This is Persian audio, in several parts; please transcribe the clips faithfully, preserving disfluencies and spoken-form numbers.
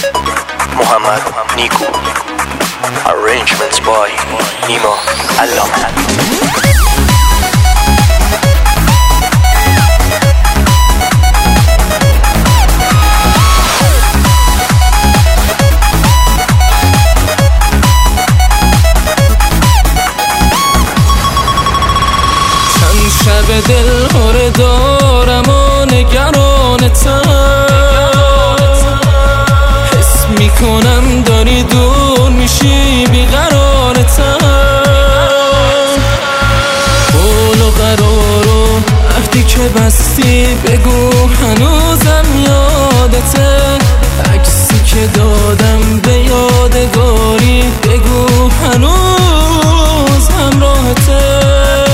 محمد نیکو. Arrangements by نیما علامه. شب دل هره دارم و نگرانتم، حس میکنم داری دور میشی بیقرارتم. قول و قرار و عهدی که بستی بگو هنوزم یادته، عکسی که دادم به یادگاری بگو هنوز همراهته.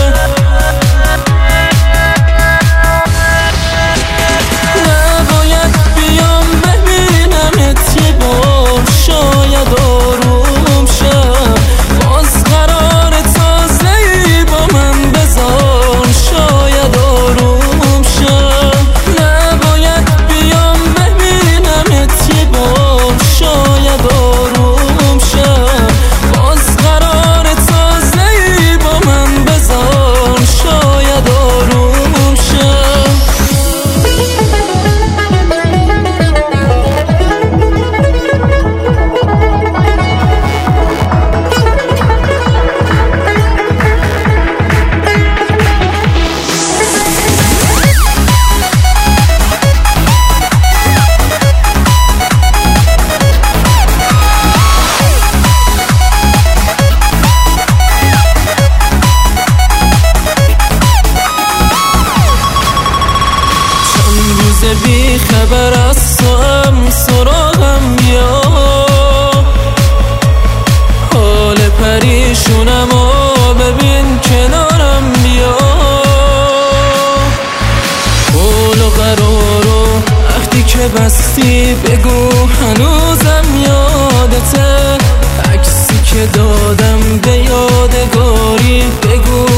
بی خبر از تو هم سراغم بیا، حال پریشونم و ببین کنارم بیا. قول و قرار و عهدی که بستی بگو هنوزم یادته، عکسی که دادم به یادگاری بگو